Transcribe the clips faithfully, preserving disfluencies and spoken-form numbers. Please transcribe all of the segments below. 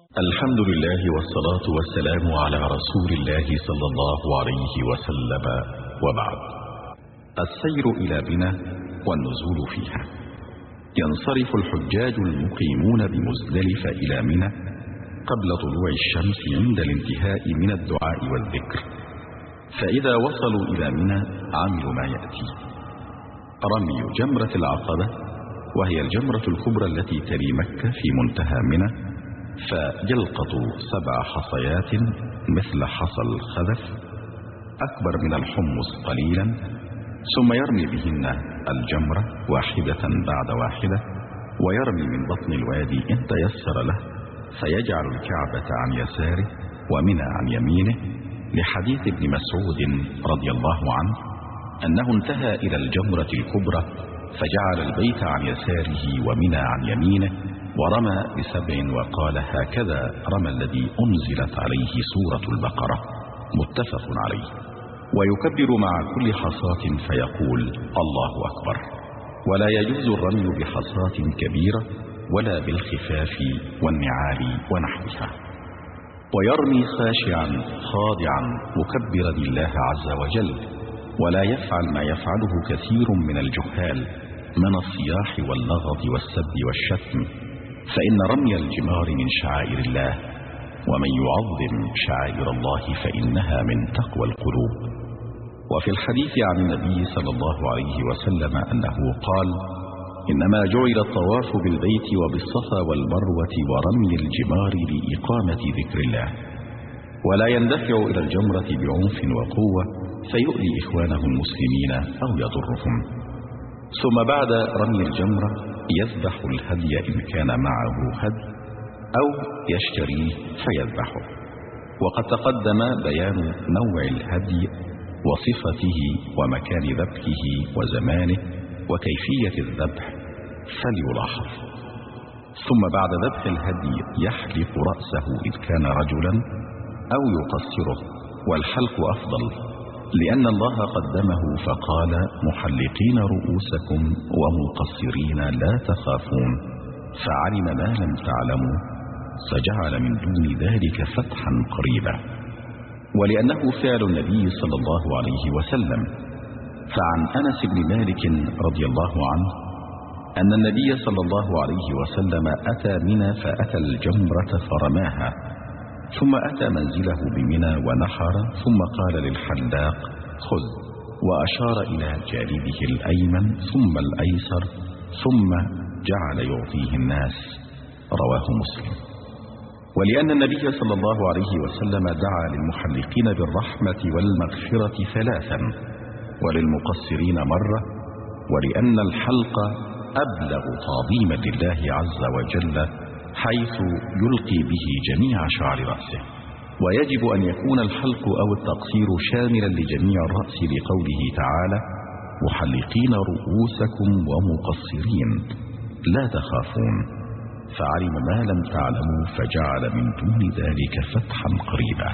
الحمد لله والصلاة والسلام على رسول الله صلى الله عليه وسلم، وبعد. السير إلى منى والنزول فيها. ينصرف الحجاج المقيمون بمزدلفة إلى منى قبل طلوع الشمس عند الانتهاء من الدعاء والذكر، فإذا وصلوا إلى منى عملوا ما يأتي: رمي جمرة العقبة، وهي الجمرة الكبرى التي تلي مكة في منتهى منى، فيلقط سبع حصيات مثل حصى الخذف أكبر من الحمص قليلا، ثم يرمي بهن الجمرة واحدة بعد واحدة، ويرمي من بطن الوادي إن تيسر له، فيجعل الكعبة عن يساره ومنى عن يمينه، لحديث ابن مسعود رضي الله عنه أنه انتهى إلى الجمرة الكبرى فجعل البيت عن يساره ومنى عن يمينه، ورمى بسبع وقال: هكذا رمى الذي أنزلت عليه سورة البقرة، متفق عليه. ويكبر مع كل حصاة فيقول: الله أكبر. ولا يجوز الرمي بحصاة كبيرة ولا بالخفاف والنعال ونحوها. ويرمي خاشعا خاضعا مكبرا لله عز وجل، ولا يفعل ما يفعله كثير من الجهال من الصياح واللغط والسب والشتم، فإن رمي الجمار من شعائر الله، ومن يعظم شعائر الله فإنها من تقوى القلوب. وفي الحديث عن النبي صلى الله عليه وسلم أنه قال: إنما جعل الطواف بالبيت وبالصفا والمروة ورمي الجمار لإقامة ذكر الله، ولا يندفع إلى الجمرة بعنف وقوة فيؤذي إخوانه المسلمين أو يضرهم. ثم بعد رمي الجمرة يذبح الهدي إن كان معه هدي، أو يشتريه فيذبحه. وقد تقدم بيان نوع الهدي وصفته ومكان ذبحه وزمانه وكيفية الذبح، فليلاحظ. ثم بعد ذبح الهدي يحلق رأسه إذ كان رجلا أو يقصره، والحلق أفضل، لأن الله قدمه فقال: محلقين رؤوسكم ومقصرين لا تخافون، فعلم ما لم تعلموا فجعل من دون ذلك فتحا قريبا. ولأنه فعل النبي صلى الله عليه وسلم، فعن أنس بن مالك رضي الله عنه أن النبي صلى الله عليه وسلم أتى منى فأتى الجمرة فرماها، ثم أتى منزله بمنى ونحر، ثم قال للحلاق: خذ، وأشار إلى جانبه الأيمن ثم الأيسر، ثم جعل يعطيه الناس، رواه مسلم. ولأن النبي صلى الله عليه وسلم دعا للمحلقين بالرحمة والمغفرة ثلاثا، وللمقصرين مرة، ولأن الحلق أبلغ تعظيما لله عز وجل، حيث يلقي به جميع شعر رأسه. ويجب أن يكون الحلق أو التقصير شاملا لجميع الرأس، لقوله تعالى: محلقين رؤوسكم ومقصرين لا تخافون، فعلم ما لم تعلموا فجعل من دون ذلك فتحا قريبا.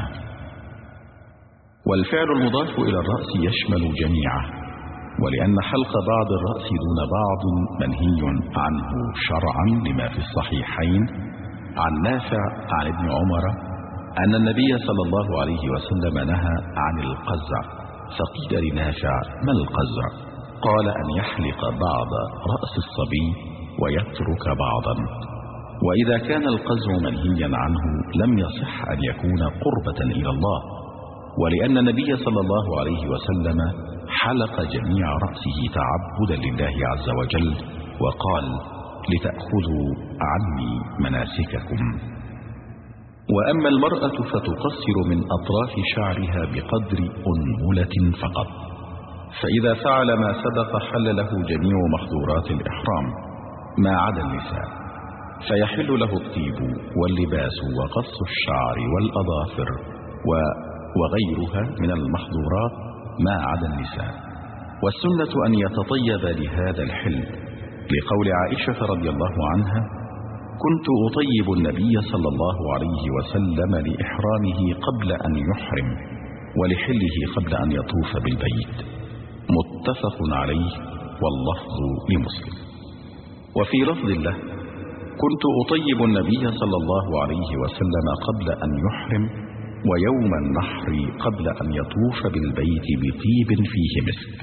والفعل المضاف إلى الرأس يشمل جميعه، ولأن حلق بعض الرأس دون بعض منهي عنه شرعا، لما في الصحيحين عن نافع عن ابن عمر أن النبي صلى الله عليه وسلم نهى عن القزع، فقيل لنافع: ما القزع؟ قال: أن يحلق بعض رأس الصبي ويترك بعضا. وإذا كان القزع منهيا عنه لم يصح أن يكون قربة إلى الله، ولأن النبي صلى الله عليه وسلم حلق جميع رأسه تعبدا لله عز وجل، وقال: لتأخذوا عني مناسككم. وأما المرأة فتقصر من أطراف شعرها بقدر أنملة فقط، فإذا فعل ما سبق حل له جميع محظورات الإحرام ما عدا النساء، فيحل له الطيب واللباس وقص الشعر والأظافر وغيرها من المحظورات ما عدا النساء. والسنة أن يتطيب لهذا الحل، لقول عائشة رضي الله عنها: كنت أطيب النبي صلى الله عليه وسلم لإحرامه قبل أن يحرم، ولحله قبل أن يطوف بالبيت، متفق عليه، واللفظ لمسلم. وفي لفظ له: كنت أطيب النبي صلى الله عليه وسلم قبل أن يحرم، ويوم النحر قبل أن يطوف بالبيت بطيب فيه مسك.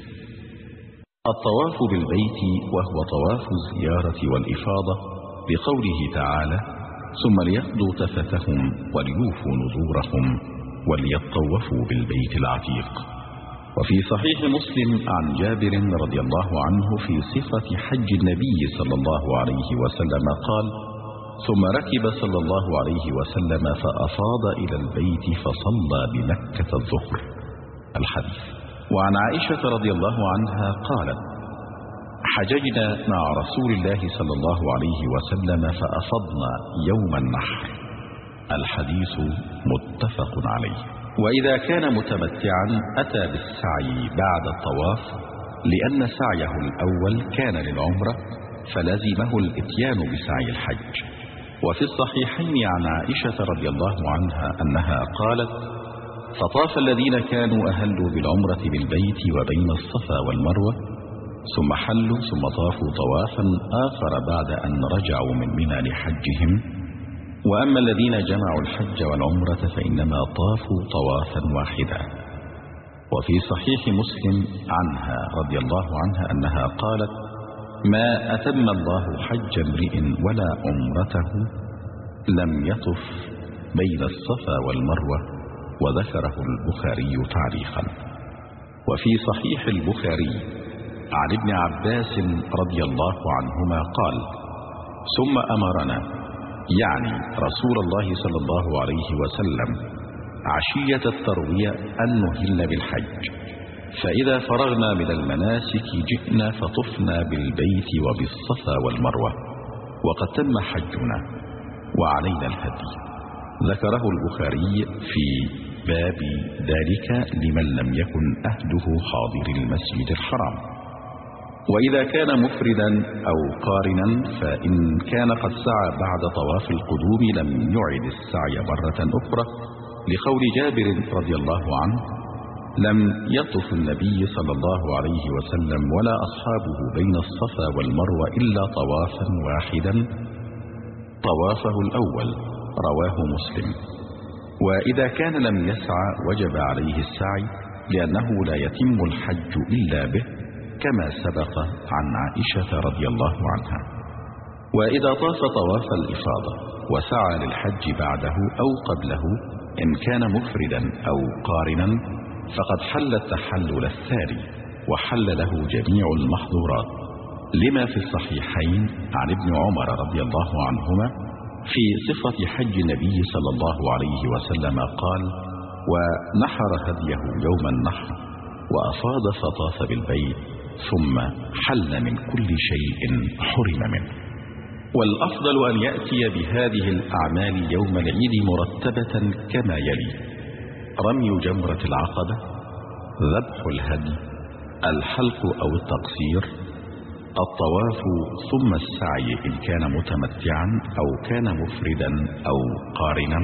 الطواف بالبيت وهو طواف الزيارة والإفاضة، بقوله تعالى: ثم ليقضوا تفثهم وليوفوا نذورهم وليطوفوا بالبيت العتيق. وفي صحيح مسلم عن جابر رضي الله عنه في صفة حج النبي صلى الله عليه وسلم قال: ثم ركب صلى الله عليه وسلم فأفاض إلى البيت فصلى بمكة الظهر. الحديث. وعن عائشة رضي الله عنها قالت: حججنا مع رسول الله صلى الله عليه وسلم فأفضنا يوم النحر. الحديث متفق عليه. وإذا كان متمتعا أتى بالسعي بعد الطواف، لأن سعيه الأول كان للعمرة فلزمه الإتيان بسعي الحج. وفي الصحيحين عن عائشة رضي الله عنها أنها قالت: فطاف الذين كانوا أهلوا بالعمرة بالبيت وبين الصفا والمروة، ثم حلوا ثم طافوا طوافا آخر بعد أن رجعوا من منى لحجهم، وأما الذين جمعوا الحج والعمرة فإنما طافوا طوافا واحدا. وفي صحيح مسلم عنها رضي الله عنها أنها قالت: ما أتم الله حج امرئ ولا عمرته لم يطف بين الصفا والمروة. وذكره البخاري تعليقا. وفي صحيح البخاري عن ابن عباس رضي الله عنهما قال: ثم أمرنا، يعني رسول الله صلى الله عليه وسلم، عشية التروية أن نهل بالحج، فإذا فرغنا من المناسك جئنا فطفنا بالبيت وبالصفا والمروة، وقد تم حجنا وعلينا الهدي. ذكره البخاري في باب ذلك لمن لم يكن أهله حاضر المسجد الحرام. وإذا كان مفردا أو قارنا فإن كان قد سعى بعد طواف القدوم لم يعد السعي مرة أخرى، لقول جابر رضي الله عنه: لم يطف النبي صلى الله عليه وسلم ولا أصحابه بين الصفا والمروة إلا طوافا واحدا طوافه الأول. رواه مسلم. وإذا كان لم يسعى وجب عليه السعي، لأنه لا يتم الحج إلا به، كما سبق عن عائشة رضي الله عنها. وإذا طاف طواف الإفاضة وسعى للحج بعده أو قبله إن كان مفردا أو قارنا فقد حل التحلل الثاني، وحل له جميع المحظورات، لما في الصحيحين عن ابن عمر رضي الله عنهما في صفة حج النبي صلى الله عليه وسلم قال: ونحر هديه يوم النحر وأفاض فطاف بالبيت ثم حل من كل شيء حرم منه. والأفضل أن يأتي بهذه الأعمال يوم العيد مرتبة كما يلي: رمي جمرة العقبة، ذبح الهدي، الحلق أو التقصير، الطواف، ثم السعي إن كان متمتعا أو كان مفردا أو قارنا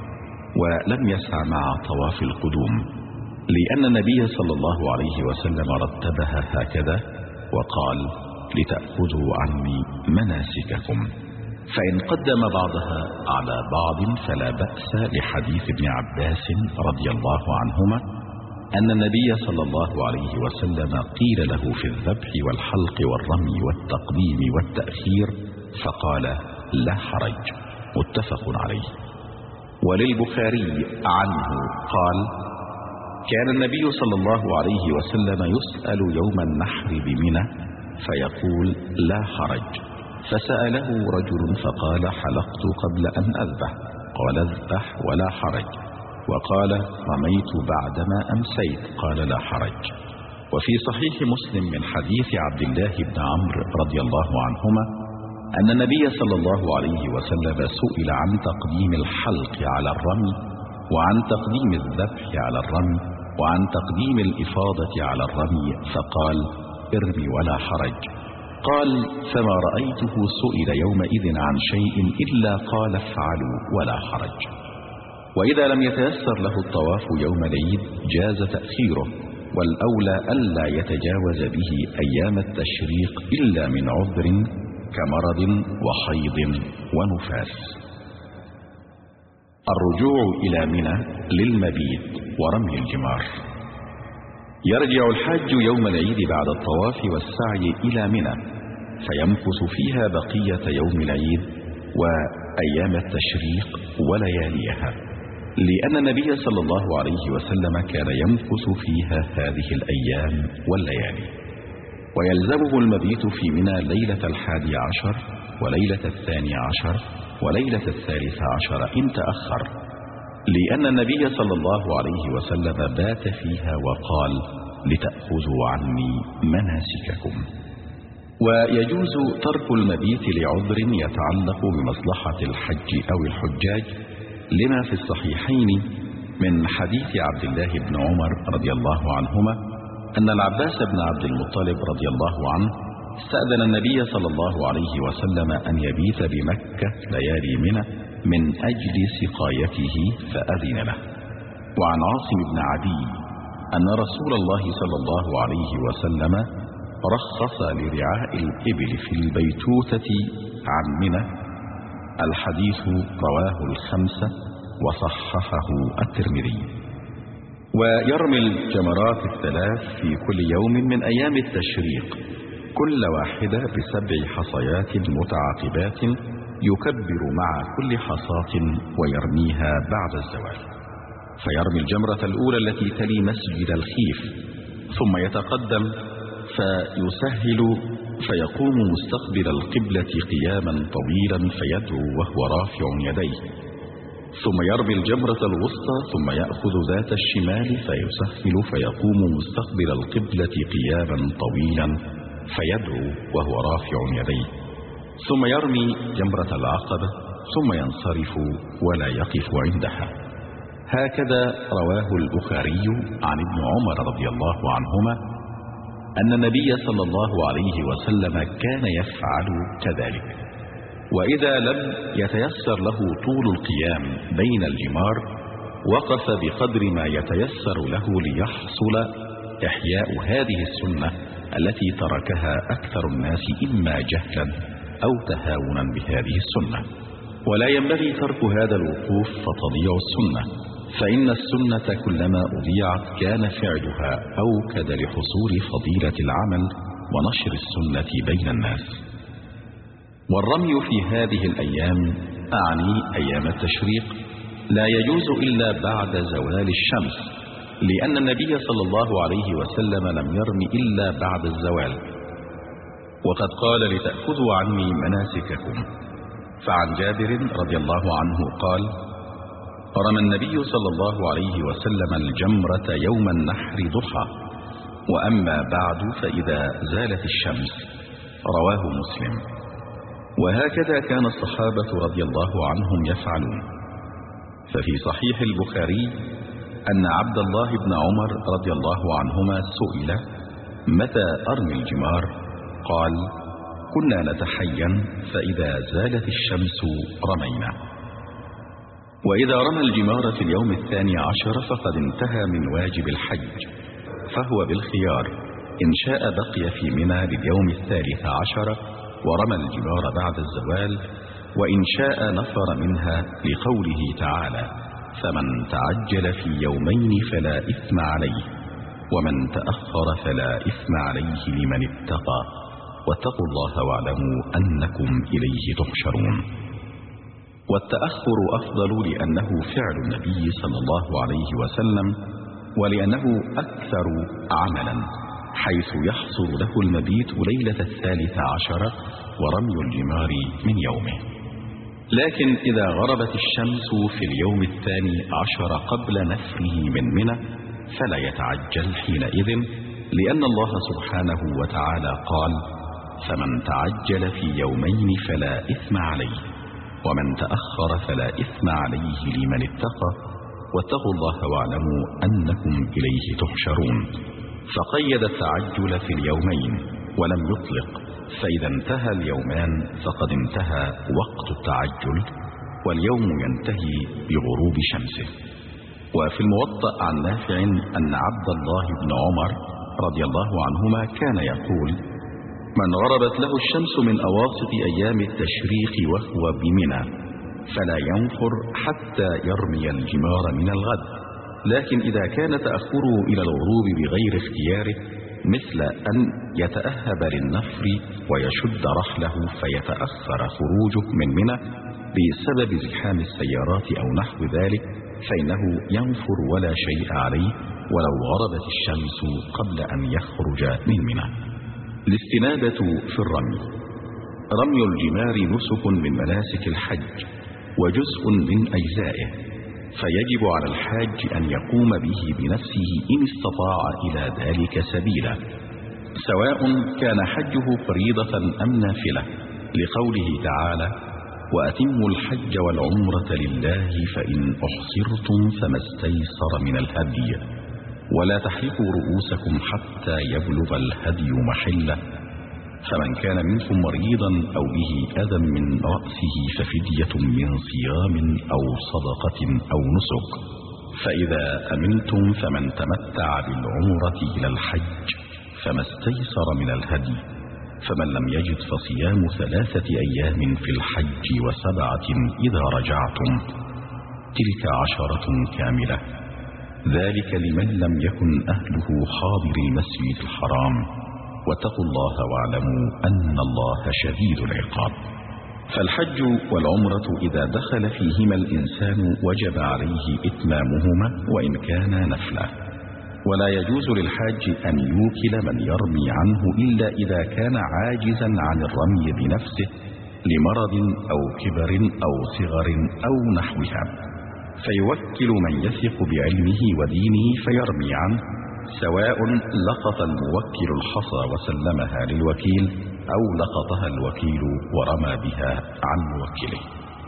ولم يسع مع طواف القدوم، لأن النبي صلى الله عليه وسلم رتبها هكذا وقال: لتأخذوا عني مناسككم، فإن قدم بعضها على بعض فلا بأس، لحديث ابن عباس رضي الله عنهما أن النبي صلى الله عليه وسلم قيل له في الذبح والحلق والرمي والتقديم والتأخير فقال: لا حرج. متفق عليه. وللبخاري عنه قال: كان النبي صلى الله عليه وسلم يسأل يوم النحر بمنى فيقول: لا حرج. فسأله رجل فقال: حلقت قبل أن أذبح. قال: اذبح ولا حرج. وقال: رميت بعدما أمسيت. قال: لا حرج. وفي صحيح مسلم من حديث عبد الله بن عمرو رضي الله عنهما أن النبي صلى الله عليه وسلم سئل عن تقديم الحلق على الرمي، وعن تقديم الذبح على الرمي، وعن تقديم الإفاضة على الرمي، فقال: ارمي ولا حرج. قال: فما رأيته سئل يومئذ عن شيء إلا قال: افعلوا ولا حرج. وإذا لم يتيسر له الطواف يوم العيد جاز تأخيره، والأولى ألا يتجاوز به أيام التشريق إلا من عذر كمرض وحيض ونفاس. الرجوع إلى منى للمبيت ورمي الجمار. يرجع الحاج يوم العيد بعد الطواف والسعي إلى منى، فيمكث فيها بقية يوم العيد وأيام التشريق ولياليها، لأن النبي صلى الله عليه وسلم كان يمكث فيها هذه الأيام والليالي. ويلزمه المبيت في منى ليلة الحادي عشر وليلة الثاني عشر وليلة الثالث عشر إن تأخر، لأن النبي صلى الله عليه وسلم بات فيها وقال: لتأخذوا عني مناسككم. ويجوز ترك المبيت لعذر يتعلق بمصلحة الحج أو الحجاج، لما في الصحيحين من حديث عبد الله بن عمر رضي الله عنهما أن العباس بن عبد المطلب رضي الله عنه استأذن النبي صلى الله عليه وسلم أن يبيت بمكة ليالي منى من أجل سقايته فأذن له. وعن عاصم بن عدي أن رسول الله صلى الله عليه وسلم رخص لرعاء الإبل في البيتوتة عن منى. الحديث رواه الخمسة وصححه الترمذي. ويرمي الجمرات الثلاث في كل يوم من أيام التشريق، كل واحدة بسبع حصيات متعاقبات، يكبر مع كل حصاة ويرميها بعد الزوال. فيرمي الجمرة الأولى التي تلي مسجد الخيف، ثم يتقدم فيسهل فيقوم مستقبل القبلة قياما طويلا فيدعو وهو رافع يديه، ثم يرمي الجمرة الوسطى ثم يأخذ ذات الشمال فيسهل فيقوم مستقبل القبلة قياما طويلا فيدعو وهو رافع يديه، ثم يرمي جمرة العقبة ثم ينصرف ولا يقف عندها. هكذا رواه البخاري عن ابن عمر رضي الله عنهما أن النبي صلى الله عليه وسلم كان يفعل كذلك. وإذا لم يتيسر له طول القيام بين الجمار وقف بقدر ما يتيسر له ليحصل إحياء هذه السنة التي تركها أكثر الناس إما جهلا أو تهاونا بهذه السنة. ولا ينبغي ترك هذا الوقوف فتضيع السنة، فإن السنة كلما أضيعت كان فعلها أوكد لحصول فضيلة العمل ونشر السنة بين الناس. والرمي في هذه الأيام، أعني أيام التشريق، لا يجوز إلا بعد زوال الشمس، لأن النبي صلى الله عليه وسلم لم يرم إلا بعد الزوال، وقد قال: لتأخذوا عني مناسككم. فعن جابر رضي الله عنه قال: رمى النبي صلى الله عليه وسلم الجمرة يوم النحر ضحى، وأما بعد فإذا زالت الشمس. رواه مسلم. وهكذا كان الصحابة رضي الله عنهم يفعلون. ففي صحيح البخاري أن عبد الله بن عمر رضي الله عنهما سئل: متى أرمي الجمار؟ قال: كنا نتحين فإذا زالت الشمس رمينا. وإذا رمى الجمار في اليوم الثاني عشر فقد انتهى من واجب الحج، فهو بالخيار إن شاء بقي في منى لليوم الثالث عشر ورمى الجمار بعد الزوال، وإن شاء نفر منها لقوله تعالى: فمن تعجل في يومين فلا إثم عليه، ومن تأخر فلا إثم عليه لمن اتقى، واتقوا الله واعلموا أنكم إليه تحشرون. والتأخر أفضل لأنه فعل النبي صلى الله عليه وسلم، ولأنه أكثر عملا، حيث يحصل له المبيت ليلة الثالث عشر ورمي الجمار من يومه. لكن إذا غربت الشمس في اليوم الثاني عشر قبل نفره من منى فلا يتعجل حينئذ، لأن الله سبحانه وتعالى قال: فمن تعجل في يومين فلا إثم عليه، ومن تأخر فلا إثم عليه لمن اتقى، واتقوا الله واعلموا أنكم إليه تحشرون. فقيد التعجل في اليومين ولم يطلق، فإذا انتهى اليومان فقد انتهى وقت التعجل، واليوم ينتهي بغروب شمسه. وفي الموطأ عن نافع أن عبد الله بن عمر رضي الله عنهما كان يقول: من غربت له الشمس من أواسط أيام التشريق وهو بمنى فلا ينفر حتى يرمي الجمار من الغد، لكن إذا كان تأخره إلى الغروب بغير اختياره مثل أن يتأهب للنفر ويشد رحله فيتأخر خروجه من منى بسبب زحام السيارات أو نحو ذلك فإنه ينفر ولا شيء عليه ولو غربت الشمس قبل أن يخرج من منى. الاستنابة في الرمي. رمي الجمار نسك من مناسك الحج وجزء من أجزائه، فيجب على الحاج أن يقوم به بنفسه إن استطاع إلى ذلك سبيلا، سواء كان حجه فريضة أم نافلة، لقوله تعالى: وأتموا الحج والعمرة لله فإن أحصرتم فما استيسر من الهدي ولا تحلقوا رؤوسكم حتى يبلغ الهدي محله، فمن كان منكم مريضا أو به أذى من رأسه ففدية من صيام أو صدقة أو نسك، فإذا أمنتم فمن تمتع بالعمرة إلى الحج فما استيسر من الهدي، فمن لم يجد فصيام ثلاثة أيام في الحج وسبعة إذا رجعتم، تلك عشرة كاملة، ذلك لمن لم يكن أهله حاضر المسجد الحرام، واتقوا الله واعلموا أن الله شديد العقاب. فالحج والعمرة إذا دخل فيهما الإنسان وجب عليه إتمامهما وإن كان نفلا، ولا يجوز للحاج أن يوكل من يرمي عنه إلا إذا كان عاجزا عن الرمي بنفسه لمرض أو كبر أو صغر أو نحوها، فيوكل من يثق بعلمه ودينه فيرمي عنه، سواء لقط الموكل الحصى وسلمها للوكيل أو لقطها الوكيل ورمى بها عن موكله.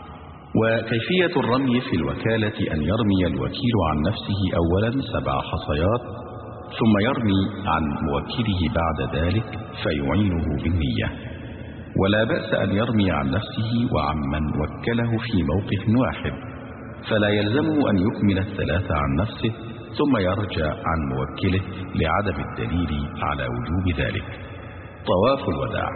وكيفية الرمي في الوكالة أن يرمي الوكيل عن نفسه أولا سبع حصيات، ثم يرمي عن موكله بعد ذلك فيعينه بالنية، ولا بأس أن يرمي عن نفسه وعن من وكله في موقف واحد، فلا يلزمه أن يكمل الثلاثة عن نفسه ثم يرجع عن موكله لعدم الدليل على وجوب ذلك. طواف الوداع.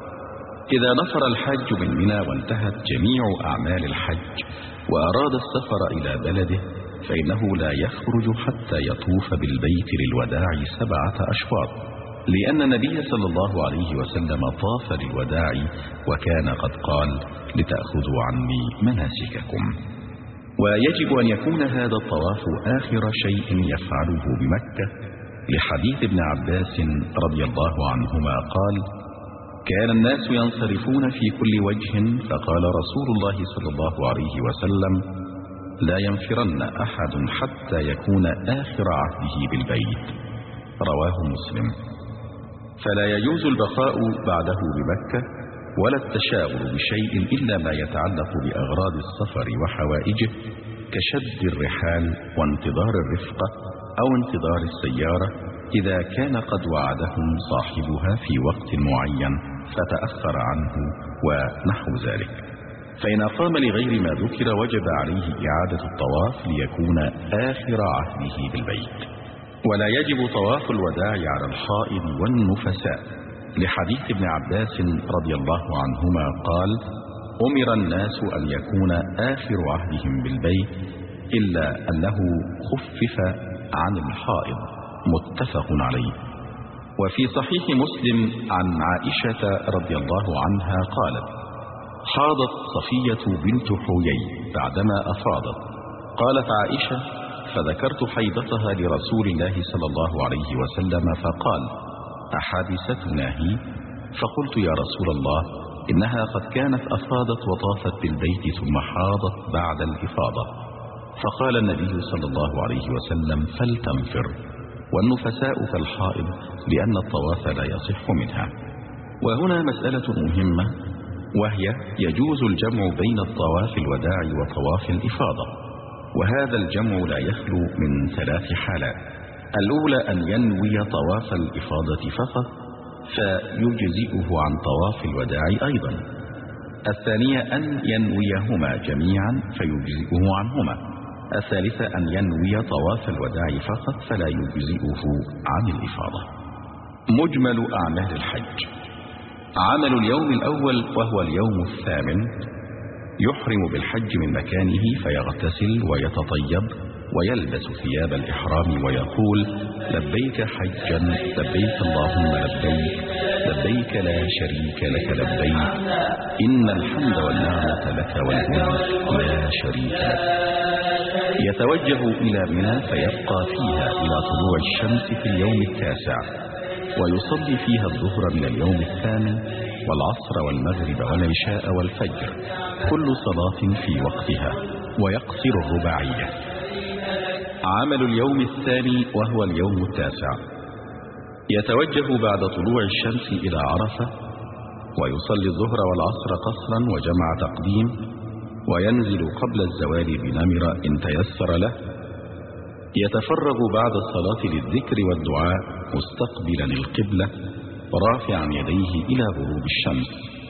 إذا نفر الحاج من منى وانتهت جميع أعمال الحج وأراد السفر إلى بلده فإنه لا يخرج حتى يطوف بالبيت للوداع سبعة أشواط، لأن النبي صلى الله عليه وسلم طاف للوداع وكان قد قال: لتأخذوا عني مناسككم. ويجب أن يكون هذا الطواف آخر شيء يفعله بمكة، لحديث ابن عباس رضي الله عنهما قال: كان الناس ينصرفون في كل وجه، فقال رسول الله صلى الله عليه وسلم: لا ينفرن أحد حتى يكون آخر عهده بالبيت، رواه مسلم. فلا يجوز البقاء بعده بمكة ولا التشاغل بشيء إلا ما يتعلق بأغراض السفر وحوائجه كشد الرحال وانتظار الرفقة أو انتظار السيارة إذا كان قد وعدهم صاحبها في وقت معين فتأخر عنه ونحو ذلك. فإن أقام لغير ما ذكر وجب عليه إعادة الطواف ليكون آخر عهده بالبيت. ولا يجب طواف الوداع على الحائض والنفساء، لحديث ابن عباس رضي الله عنهما قال: أمر الناس أن يكون آخر عهدهم بالبيت إلا أنه خفف عن الحائض، متفق عليه. وفي صحيح مسلم عن عائشة رضي الله عنها قالت: حاضت صفية بنت حيي بعدما أفاضت. قالت عائشة: فذكرت حيضتها لرسول الله صلى الله عليه وسلم فقال: أحادثتنا هي؟ فقلت: يا رسول الله، إنها قد كانت أفاضت وطافت بالبيت ثم حاضت بعد الإفاضة. فقال النبي صلى الله عليه وسلم: فلتنفر، والنفساء كالحائض لأن الطواف لا يصح منها. وهنا مسألة مهمة، وهي يجوز الجمع بين الطواف الوداع وطواف الإفاضة، وهذا الجمع لا يخلو من ثلاث حالات: الأولى أن ينوي طواف الإفاضة فقط فيجزئه عن طواف الوداع أيضا، الثانية أن ينويهما جميعا فيجزئه عنهما، الثالثة أن ينوي طواف الوداع فقط فلا يجزئه عن الإفاضة. مجمل أعمال الحج. عمل اليوم الأول وهو اليوم الثامن يحرم بالحج من مكانه فيغتسل ويتطيب ويلبس ثياب الإحرام ويقول لبيك حجا لبيك اللهم لبيك لبيك لا شريك لك لبيك إن الحمد والنعمة لك والملك لا شريك لك. يتوجه إلى منى فيبقى فيها إلى طلوع الشمس في اليوم التاسع، ويصلي فيها الظهر من اليوم الثامن والعصر والمغرب والعشاء والفجر كل صلاة في وقتها، ويقصر الرباعية. عمل اليوم الثاني وهو اليوم التاسع يتوجه بعد طلوع الشمس إلى عرفة ويصلي الظهر والعصر قصرا وجمع تقديم، وينزل قبل الزوال بنمر إن تيسر له. يتفرغ بعد الصلاة للذكر والدعاء مستقبلا القبلة رافعا يديه إلى غروب الشمس.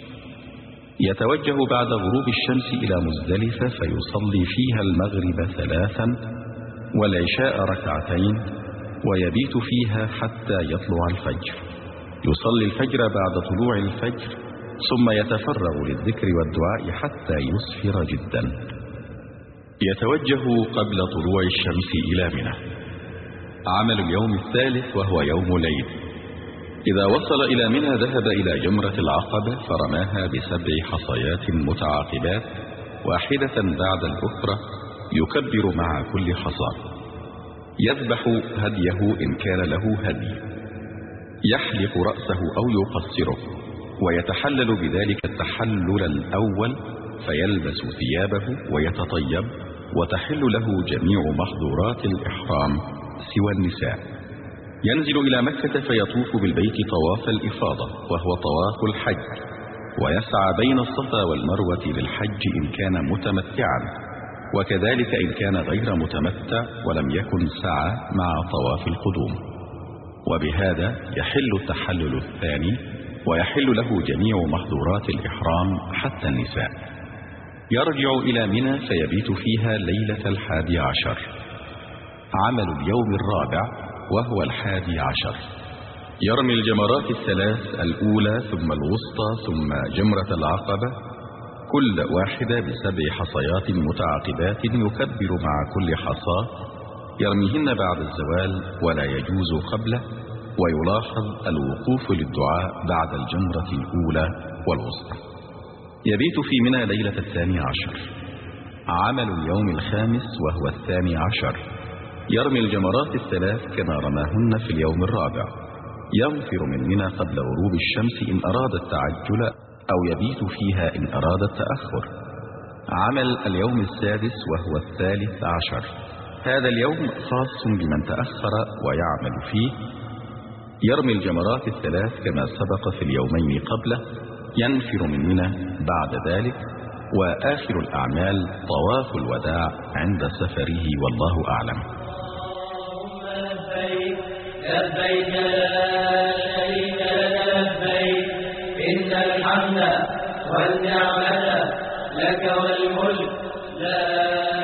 يتوجه بعد غروب الشمس إلى مزدلفة فيصلي فيها المغرب ثلاثا والعشاء ركعتين، ويبيت فيها حتى يطلع الفجر. يصلي الفجر بعد طلوع الفجر ثم يتفرغ للذكر والدعاء حتى يسفر جدا. يتوجه قبل طلوع الشمس إلى منى. عمل اليوم الثالث وهو يوم العيد. إذا وصل إلى منى ذهب إلى جمرة العقبة فرماها بسبع حصيات متعاقبات واحدة بعد الأخرى يكبر مع كل حصى. يذبح هديه إن كان له هدي، يحلق رأسه أو يقصره، ويتحلل بذلك التحلل الأول فيلبس ثيابه ويتطيب، وتحل له جميع محظورات الإحرام سوى النساء. ينزل إلى مكة فيطوف بالبيت طواف الإفاضة وهو طواف الحج، ويسعى بين الصفا والمروة للحج إن كان متمتعا، وكذلك إن كان غير متمتع ولم يكن سعى مع طواف القدوم. وبهذا يحل التحلل الثاني ويحل له جميع محظورات الإحرام حتى النساء. يرجع إلى منى فيبيت فيها ليلة الحادي عشر. عمل اليوم الرابع وهو الحادي عشر يرمي الجمرات الثلاث الأولى ثم الوسطى ثم جمرة العقبة كل واحدة بسبع حصيات متعاقبات يكبر مع كل حصاة، يرميهن بعد الزوال ولا يجوز قبله، ويلاحظ الوقوف للدعاء بعد الجمرة الأولى والوسطى. يبيت في منى ليلة الثاني عشر. عمل اليوم الخامس وهو الثاني عشر يرمي الجمرات الثلاث كما رماهن في اليوم الرابع. ينفر من منى قبل غروب الشمس إن أراد التعجل، أو يبيت فيها إن أراد التأخر. عمل اليوم السادس وهو الثالث عشر. هذا اليوم خاص بمن تأخر ويعمل فيه. يرمي الجمرات الثلاث كما سبق في اليومين قبله. ينفر من منى بعد ذلك. وآخر الأعمال طواف الوداع عند سفره والله أعلم. لبيك لبيك لا شريك لك لبيك إن الحمد والنعمة لك والملك لا